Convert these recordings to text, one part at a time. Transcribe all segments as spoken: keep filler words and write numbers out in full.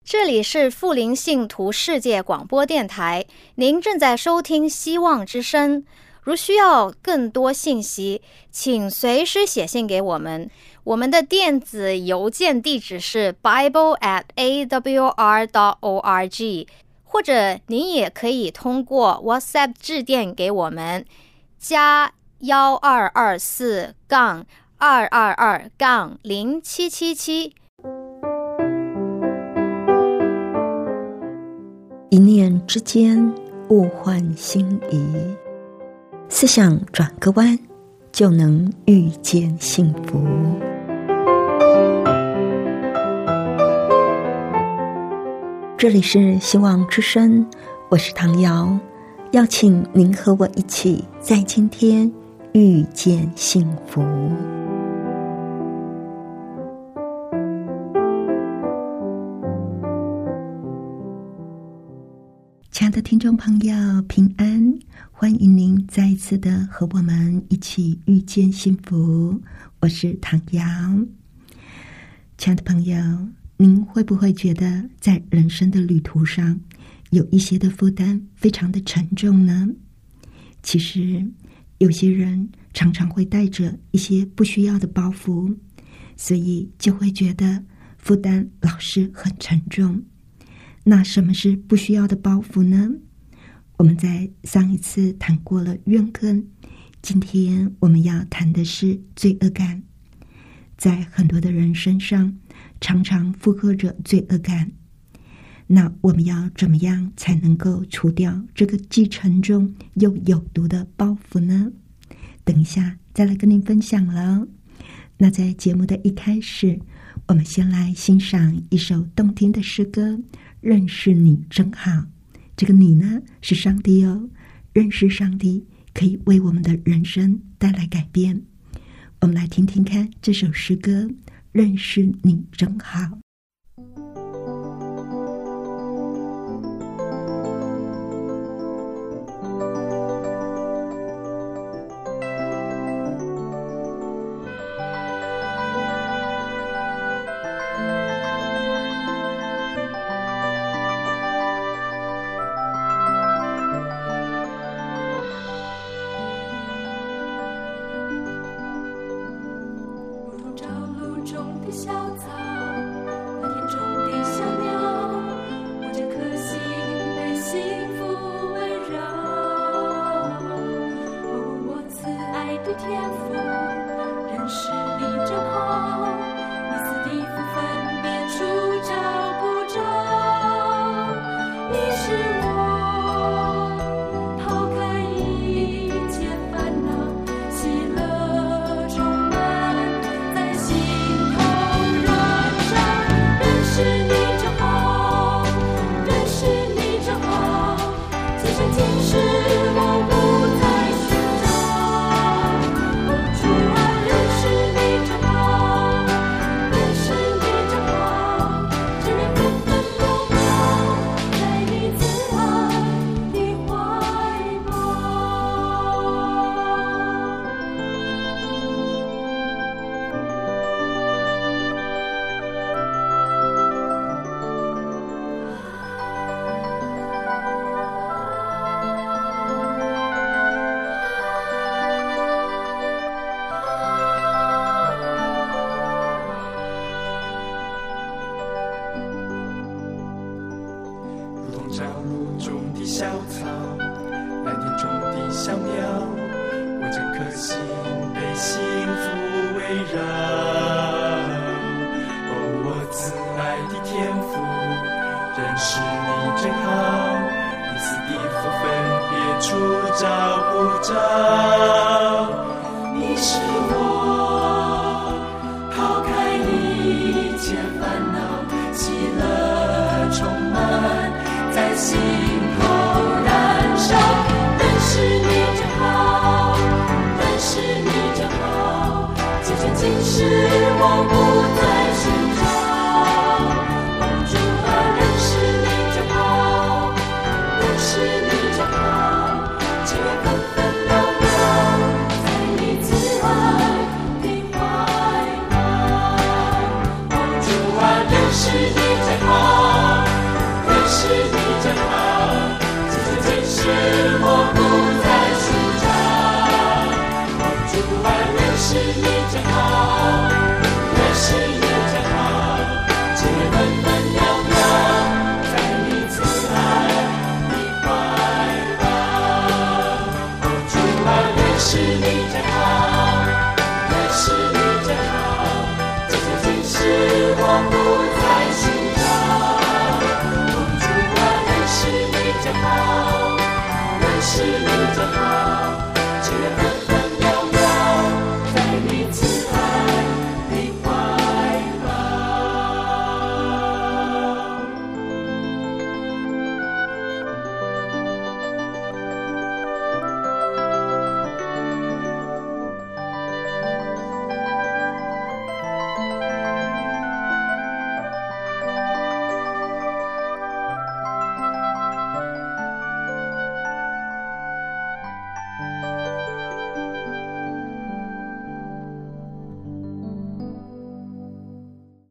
这里是富林信徒世界广播电台，您正在收听希望之声。如需要更多信息，请随时写信给我们。我们的电子邮件地址是 bible at a w r dot org， 或者您也可以通过 WhatsApp 致电给我们，加幺二二四杠二二二杠零七七七。 一念之间，物换星移，思想转个弯，就能遇见幸福。这里是希望之声，我是唐瑶，邀请您和我一起在今天遇见幸福。亲爱的听众朋友，平安，欢迎您再一次的和我们一起遇见幸福。我是唐瑶。亲爱的朋友，您会不会觉得在人生的旅途上有一些的负担非常的沉重呢？其实有些人常常会带着一些不需要的包袱，所以就会觉得负担老是很沉重。那什么是不需要的包袱呢？我们在上一次谈过了怨恨，今天我们要谈的是罪恶感。在很多的人身上常常负荷着罪恶感，那我们要怎么样才能够除掉这个既沉重又有毒的包袱呢？等一下再来跟您分享了。那在节目的一开始，我们先来欣赏一首动听的诗歌，认识你真好。这个你呢，是上帝哦，认识上帝可以为我们的人生带来改变。我们来听听看这首诗歌，认识你真好。 是你最好。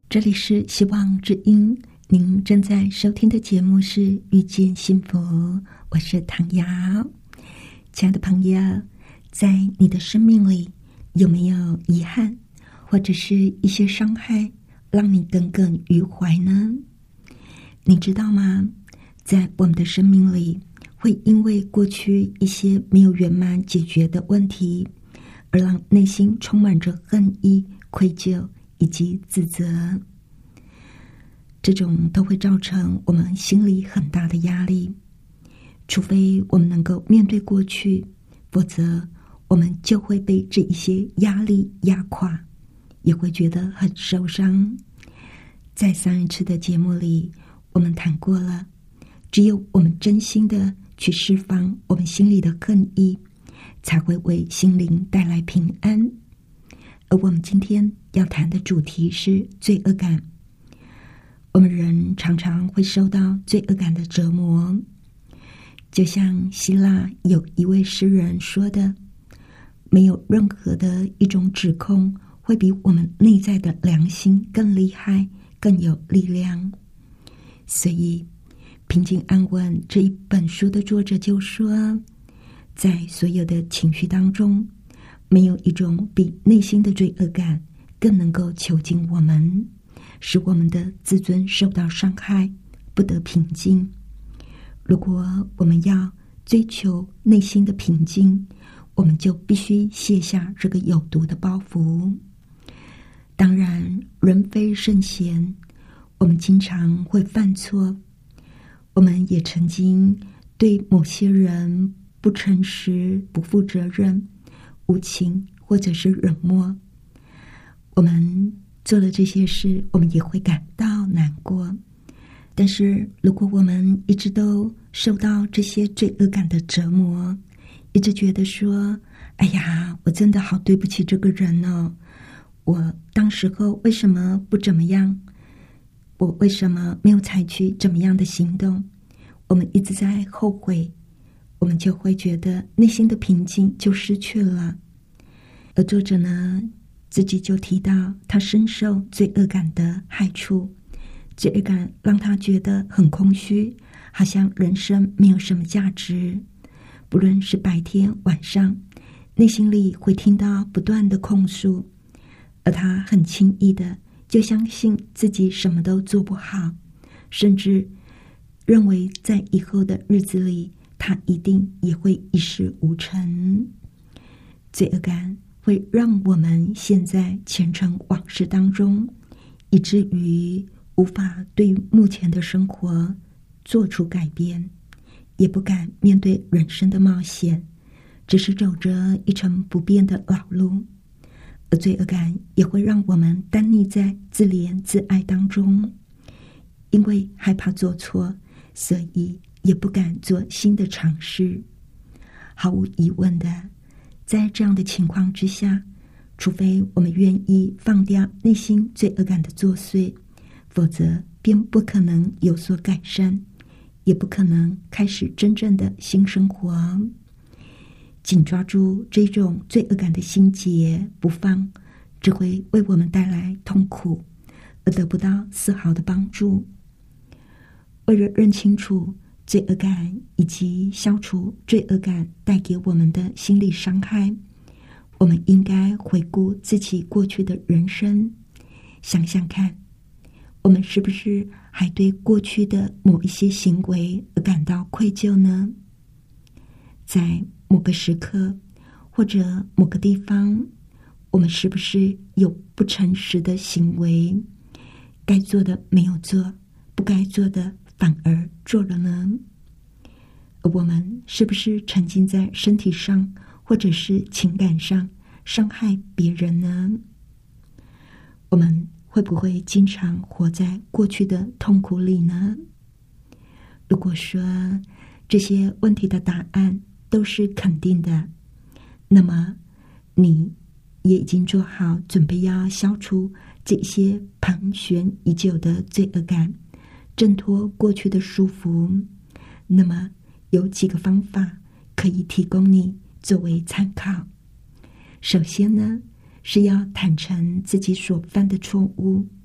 这里是希望之音，您正在收听的节目是遇见幸福，我是唐瑶。亲爱的朋友，在你的生命里有没有遗憾或者是一些伤害让你耿耿于怀呢？你知道吗？在我们的生命里，会因为过去一些没有圆满解决的问题，而让内心充满着恨意、愧疚以及自责。这种都会造成我们心里很大的压力，除非我们能够面对过去，否则我们就会被这一些压力压垮，也会觉得很受伤。在上一次的节目里，我们谈过了，只有我们真心的去释放我们心里的恨意，才会为心灵带来平安。而我们今天要谈的主题是罪恶感。我们人常常会受到罪恶感的折磨，就像希腊有一位诗人说的，没有任何的一种指控会比我们内在的良心更厉害、更有力量。所以平静安稳这一本书的作者就说，在所有的情绪当中，没有一种比内心的罪恶感更能够囚禁我们，使我们的自尊受到伤害，不得平静。如果我们要追求内心的平静，我们就必须卸下这个有毒的包袱。当然，人非圣贤，我们经常会犯错，我们也曾经对某些人不诚实、不负责任、无情或者是冷漠。我们做了这些事，我们也会感到难过。但是如果我们一直都受到这些罪恶感的折磨，一直觉得说，哎呀，我真的好对不起这个人哦，我当时候为什么不怎么样，我为什么没有采取怎么样的行动，我们一直在后悔，我们就会觉得内心的平静就失去了。而作者呢，自己就提到他深受罪恶感的害处，罪恶感让他觉得很空虚，好像人生没有什么价值。不论是白天晚上，内心里会听到不断的控诉，而他很轻易的就相信自己什么都做不好，甚至认为在以后的日子里他一定也会一事无成。罪恶感会让我们陷在前尘往事当中，以至于无法对目前的生活做出改变，也不敢面对人生的冒险，只是走着一程不变的老路。而罪恶感也会让我们耽溺在自怜自爱当中，因为害怕做错，所以也不敢做新的尝试。毫无疑问的，在这样的情况之下，除非我们愿意放掉内心罪恶感的作祟，否则便不可能有所改善，也不可能开始真正的新生活。紧抓住这种罪恶感的心结不放，只会为我们带来痛苦，而得不到丝毫的帮助。为了认清楚罪恶感以及消除罪恶感带给我们的心理伤害，我们应该回顾自己过去的人生，想想看，我们是不是还对过去的某一些行为而感到愧疚呢？在某个时刻或者某个地方，我们是不是有不诚实的行为，该做的没有做，不该做的反而做了呢？而我们是不是沉浸在身体上或者是情感上伤害别人呢？我们会不会经常活在过去的痛苦里呢？如果说这些问题的答案都是肯定的，那么你也已经做好准备要消除这些盘旋已久的罪恶感，挣脱过去的束缚。那么有几个方法可以提供你作为参考。首先呢，是要坦诚自己所犯的错误，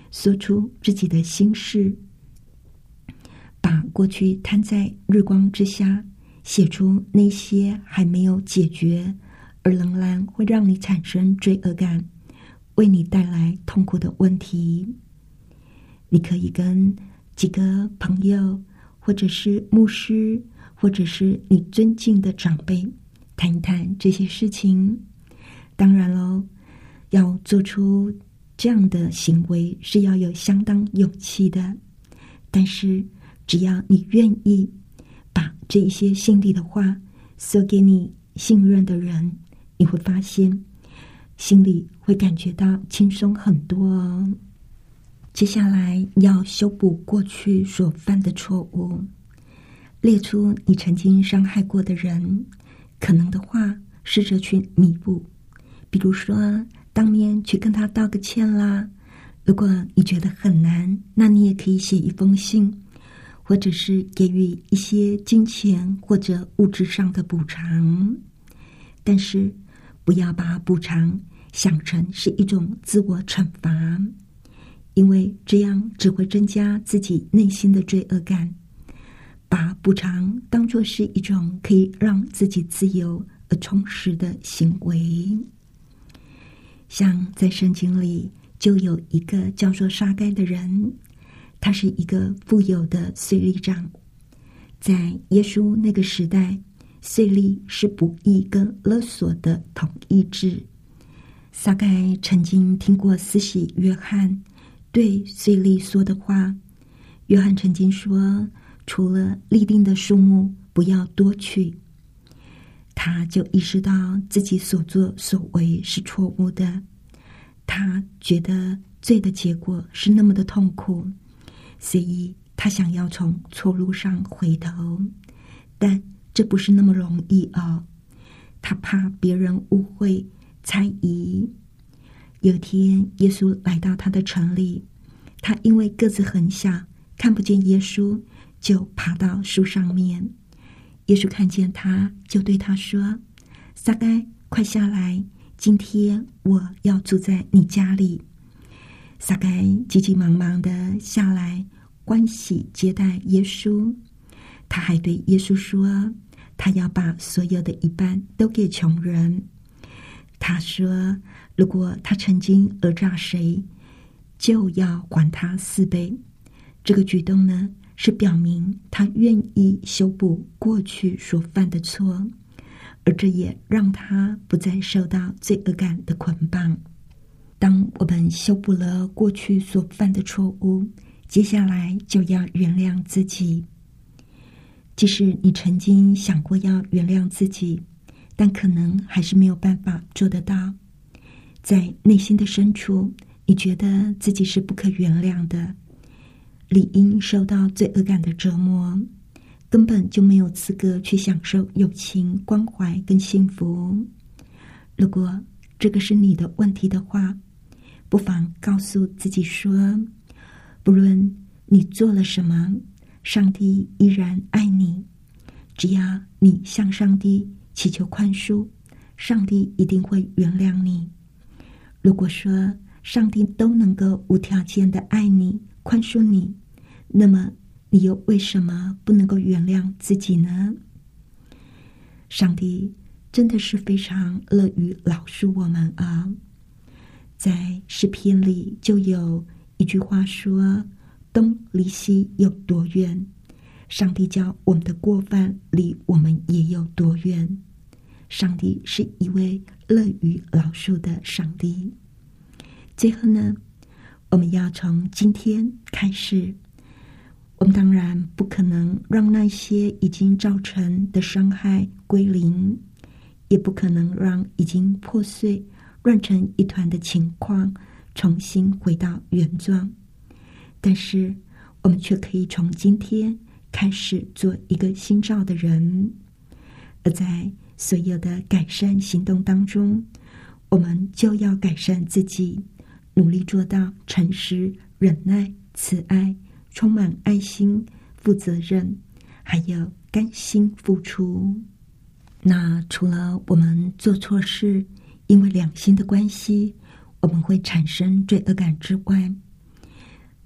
说出自己的心事，把过去摊在日光之下，写出那些还没有解决而仍然会让你产生罪恶感，为你带来痛苦的问题。你可以跟几个朋友，或者是牧师，或者是你尊敬的长辈谈一谈这些事情。当然咯，要做出这样的行为是要有相当勇气的，但是只要你愿意把这一些心里的话说给你信任的人，你会发现心里会感觉到轻松很多哦。接下来要修补过去所犯的错误，列出你曾经伤害过的人，可能的话试着去弥补，比如说当面去跟他道个歉啦。如果你觉得很难，那你也可以写一封信，或者是给予一些金钱或者物质上的补偿。但是不要把补偿想成是一种自我惩罚，因为这样只会增加自己内心的罪恶感。把补偿当作是一种可以让自己自由而充实的行为。像在圣经里就有一个叫做撒该的人，他是一个富有的税吏长。在耶稣那个时代，税吏是不义跟勒索的统一制。撒该曾经听过施洗约翰对税吏说的话，约翰曾经说，除了立定的数目不要多取。他就意识到自己所作所为是错误的，他觉得罪的结果是那么的痛苦，所以他想要从错路上回头，但这不是那么容易哦。他怕别人误会猜疑。有一天耶稣来到他的城里，他因为个子很小看不见耶稣，就爬到树上面。耶稣看见他，就对他说，撒该，快下来，今天我要住在你家里。撒该急急忙忙的下来，欢喜接待耶稣。他还对耶稣说，他要把所有的一半都给穷人。他说，如果他曾经讹诈谁，就要还他四倍。这个举动呢，是表明他愿意修补过去所犯的错，而这也让他不再受到罪恶感的捆绑。当我们修补了过去所犯的错误，接下来就要原谅自己。即使你曾经想过要原谅自己，但可能还是没有办法做得到。在内心的深处，你觉得自己是不可原谅的，理应受到罪恶感的折磨，根本就没有资格去享受友情、关怀跟幸福。如果这个是你的问题的话，不妨告诉自己说，不论你做了什么，上帝依然爱你。只要你向上帝祈求宽恕，上帝一定会原谅你。如果说上帝都能够无条件的爱你、宽恕你，那么你又为什么不能够原谅自己呢？上帝真的是非常乐于饶恕我们啊！在诗篇里就有一句话说，东离西有多远，上帝叫我们的过犯离我们也有多远。上帝是一位乐于饶恕的上帝。最后呢，我们要从今天开始，我们当然不可能让那些已经造成的伤害归零，也不可能让已经破碎乱成一团的情况重新回到原状。但是我们却可以从今天开始做一个新造的人，而在所有的改善行动当中，我们就要改善自己，努力做到诚实、忍耐、慈爱，充满爱心、负责任，还有甘心付出。那除了我们做错事，因为两心的关系，我们会产生罪恶感之外，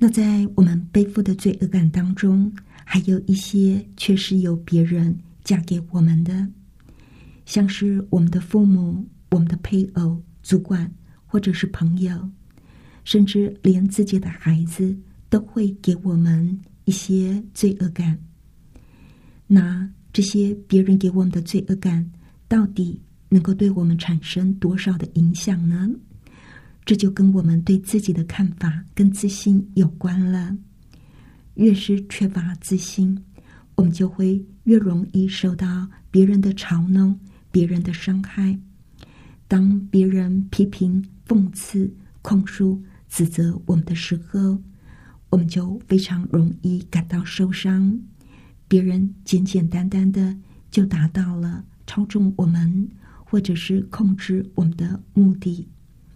那在我们背负的罪恶感当中，还有一些却是由别人嫁给我们的，像是我们的父母、我们的配偶、主管，或者是朋友，甚至连自己的孩子都会给我们一些罪恶感。那这些别人给我们的罪恶感，到底能够对我们产生多少的影响呢？这就跟我们对自己的看法跟自信有关了。越是缺乏自信，我们就会越容易受到别人的嘲弄、别人的伤害。当别人批评、讽刺、控诉、指责我们的时候，我们就非常容易感到受伤。别人简简单单的就达到了操纵我们，或者是控制我们的目的。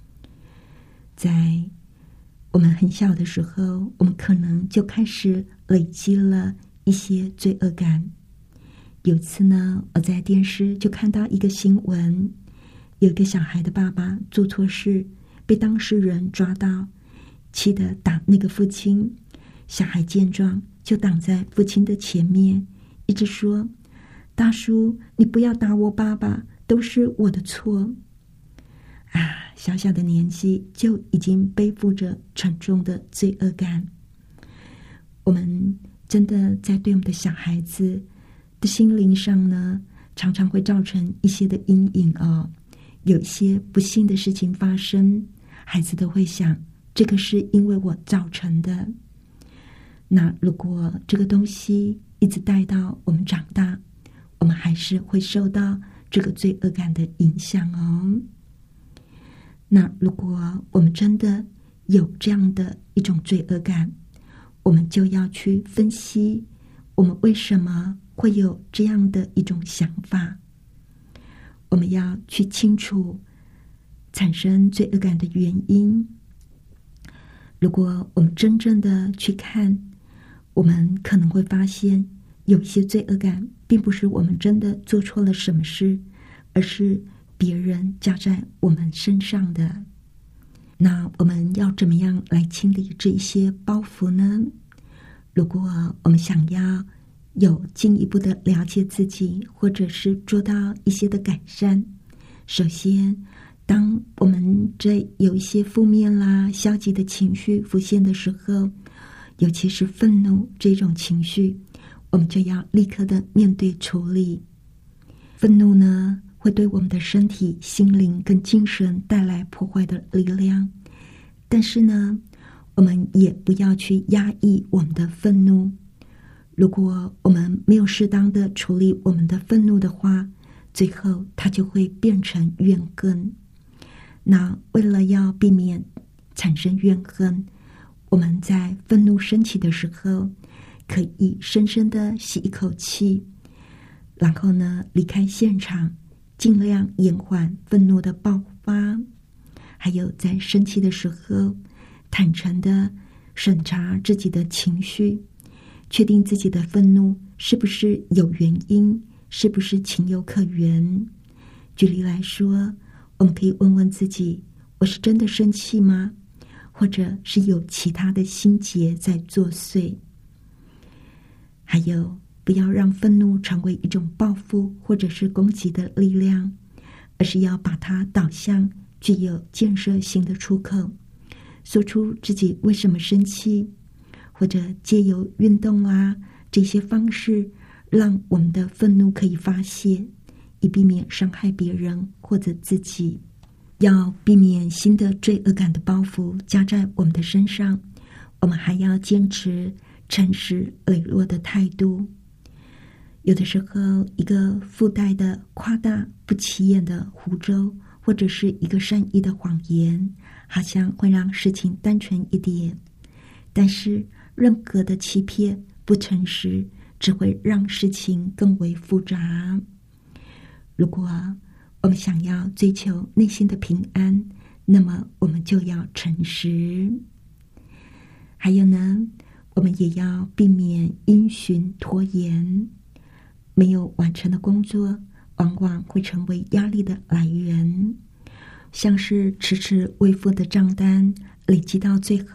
在我们很小的时候，我们可能就开始累积了一些罪恶感。有一次呢，我在电视就看到一个新闻，有一个小孩的爸爸做错事，被当事人抓到，气得打那个父亲。小孩见状就挡在父亲的前面，一直说：大叔，你不要打我爸爸，都是我的错。啊，小小的年纪就已经背负着沉重的罪恶感。我们真的在对我们的小孩子的心灵上呢，常常会造成一些的阴影哦。有一些不幸的事情发生，孩子都会想，这个是因为我造成的。那如果这个东西一直带到我们长大，我们还是会受到这个罪恶感的影响哦。那如果我们真的有这样的一种罪恶感，我们就要去分析我们为什么会有这样的一种想法。我们要去清楚产生罪恶感的原因。如果我们真正的去看，我们可能会发现，有些罪恶感并不是我们真的做错了什么事，而是别人加在我们身上的。那我们要怎么样来清理这些包袱呢？如果我们想要有进一步的了解自己，或者是做到一些的改善，首先当我们这有一些负面啦、消极的情绪浮现的时候，尤其是愤怒这种情绪，我们就要立刻的面对处理。愤怒呢，会对我们的身体、心灵跟精神带来破坏的力量，但是呢，我们也不要去压抑我们的愤怒。如果我们没有适当的处理我们的愤怒的话，最后它就会变成怨恨。那为了要避免产生怨恨，我们在愤怒升起的时候，可以深深的吸一口气，然后呢离开现场，尽量延缓愤怒的爆发。还有在生气的时候，坦诚的审查自己的情绪，确定自己的愤怒是不是有原因，是不是情有可原。举例来说，我们可以问问自己，我是真的生气吗？或者是有其他的心结在作祟。还有，不要让愤怒成为一种报复或者是攻击的力量，而是要把它导向具有建设性的出口，说出自己为什么生气，或者借由运动啊这些方式，让我们的愤怒可以发泄，以避免伤害别人或者自己。要避免新的罪恶感的包袱加在我们的身上，我们还要坚持诚实磊落的态度。有的时候，一个附带的夸大不起眼的胡诌，或者是一个善意的谎言，好像会让事情单纯一点，但是任何的欺骗、不诚实，只会让事情更为复杂。如果我们想要追求内心的平安，那么我们就要诚实。还有呢，我们也要避免因循拖延。没有完成的工作，往往会成为压力的来源，像是迟迟未付的账单，累积到最后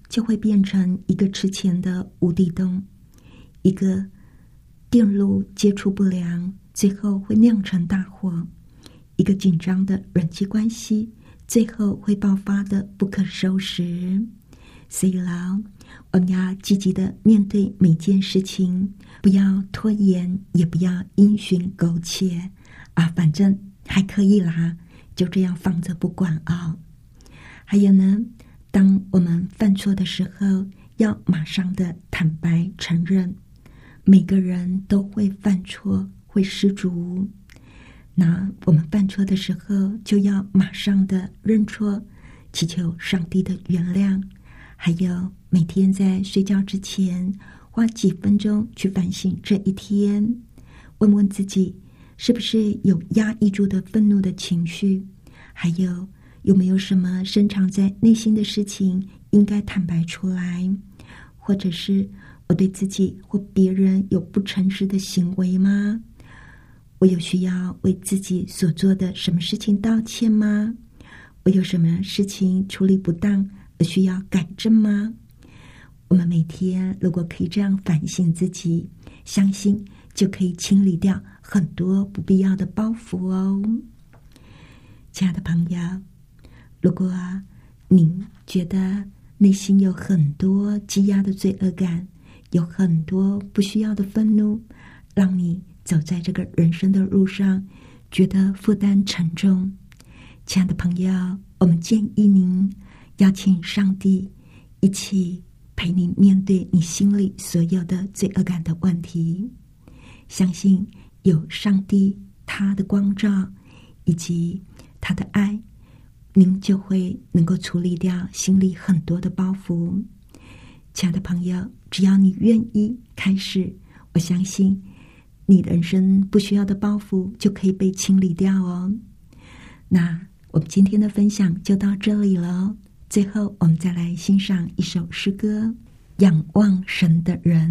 就会变成一个吃钱的无底洞，一个电路接触不良，最后会酿成大祸，一个紧张的人际关系，最后会爆发的不可收拾。所以啦，我们要积极的面对每件事情，不要拖延，也不要因循苟且啊，反正还可以啦，就这样放着不管啊。还有呢，当我们犯错的时候，要马上的坦白承认。每个人都会犯错，会失足。那我们犯错的时候，就要马上的认错，祈求上帝的原谅。还有每天在睡觉之前，花几分钟去反省这一天，问问自己是不是有压抑住的愤怒的情绪，还有有没有什么深藏在内心的事情应该坦白出来，或者是我对自己或别人有不诚实的行为吗？我有需要为自己所做的什么事情道歉吗？我有什么事情处理不当而需要改正吗？我们每天如果可以这样反省自己，相信就可以清理掉很多不必要的包袱哦。亲爱的朋友，如果您觉得内心有很多积压的罪恶感，有很多不需要的愤怒，让你走在这个人生的路上觉得负担沉重，亲爱的朋友，我们建议您邀请上帝一起陪你面对你心里所有的罪恶感的问题。相信有上帝他的光照以及他的爱，您就会能够处理掉心里很多的包袱。亲爱的朋友，只要你愿意开始，我相信你人生不需要的包袱就可以被清理掉哦。那我们今天的分享就到这里了。最后我们再来欣赏一首诗歌《仰望神的人》。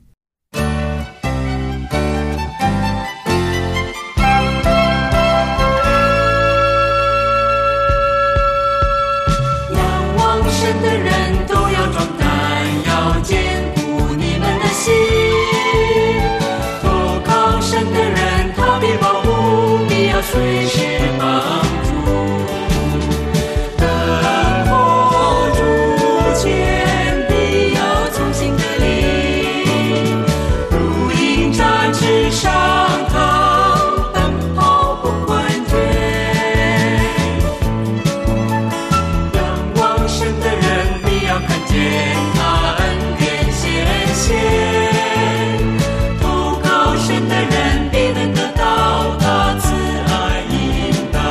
仰望神的人都要壮胆，要坚固你们的心。投靠神的人，他必保护，必要随时帮助。等候主前，必要从心得力。如鹰展翅上腾，奔跑不困倦。仰望神的人，必要看见他恩典显现。投靠神的人，必能得到他慈爱引导。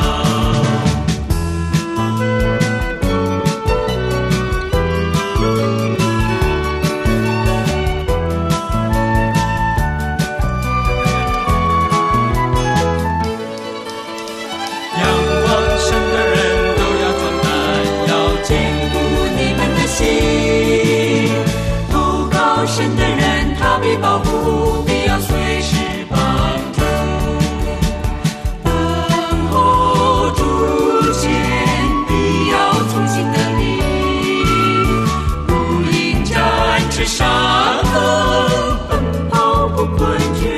仰望神的人都要壮胆，要坚固你们的心。投靠神的人，他必保护，必要随时帮助。等候主前，必要从心得力。如鹰展翅上腾，奔跑不困倦。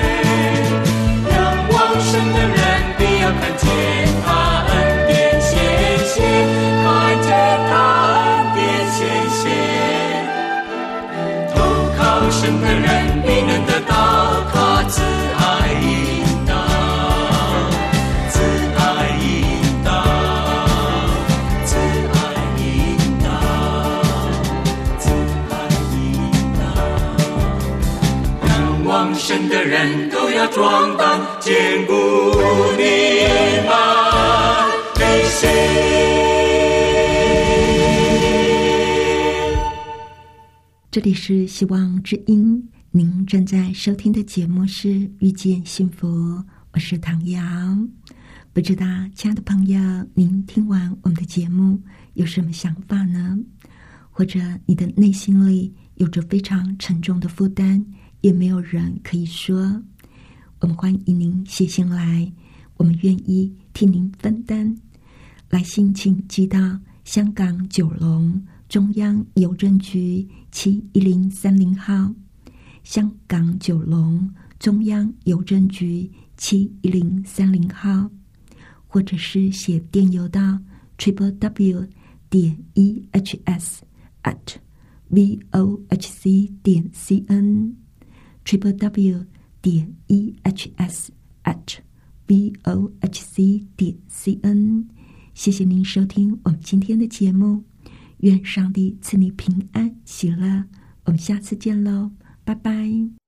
仰望神的人，必要看见他恩典显现，看见他恩典显现。投靠神的人，必能得到他慈爱引导，慈爱引导，慈爱引导，慈爱引导。仰望神的人都要壮胆，坚固你们的心。 这里是希望之音，您正在收听的节目是遇见幸福，我是唐瑶。不知道亲爱的朋友，您听完我们的节目有什么想法呢？或者你的内心里有着非常沉重的负担，也没有人可以说，我们欢迎您写信来，我们愿意替您分担。来信请寄到香港九龙中央邮政局七一零三零号，香港九龙中央邮政局七一零三零号，或者是写电邮到 triple w 点 e h s at v o h c 点 c n triple w 点 e h s at v o h c 点 c n。 谢谢您收听我们今天的节目，愿上帝赐你平安喜乐，我们下次见喽，拜拜。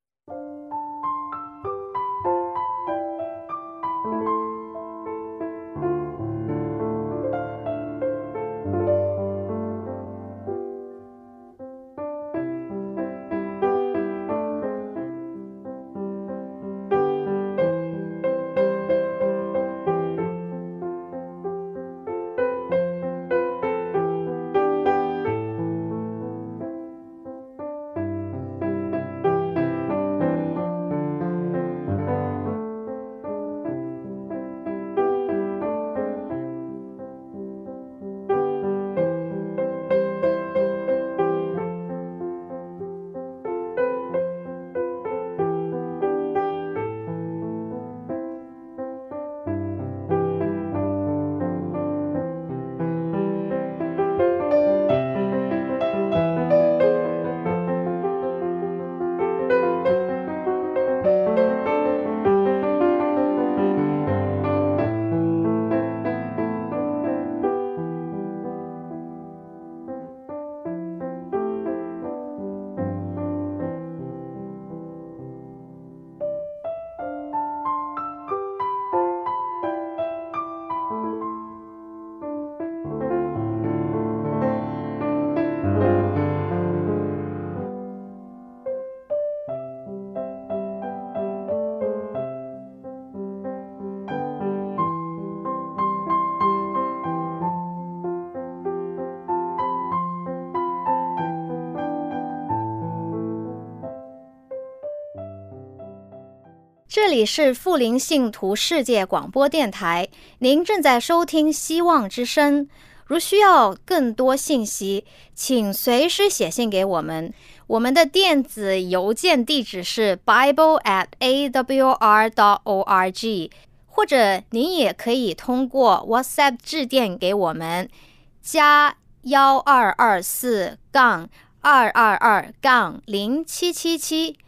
这里是富林信徒世界广播电台，您正在收听希望之声。如需要更多信息，请随时写信给我们。我们的电子邮件地址是 bible at a w r dot org， 或者您也可以通过 WhatsApp 致电给我们，加幺二二四杠二二二杠零七七七。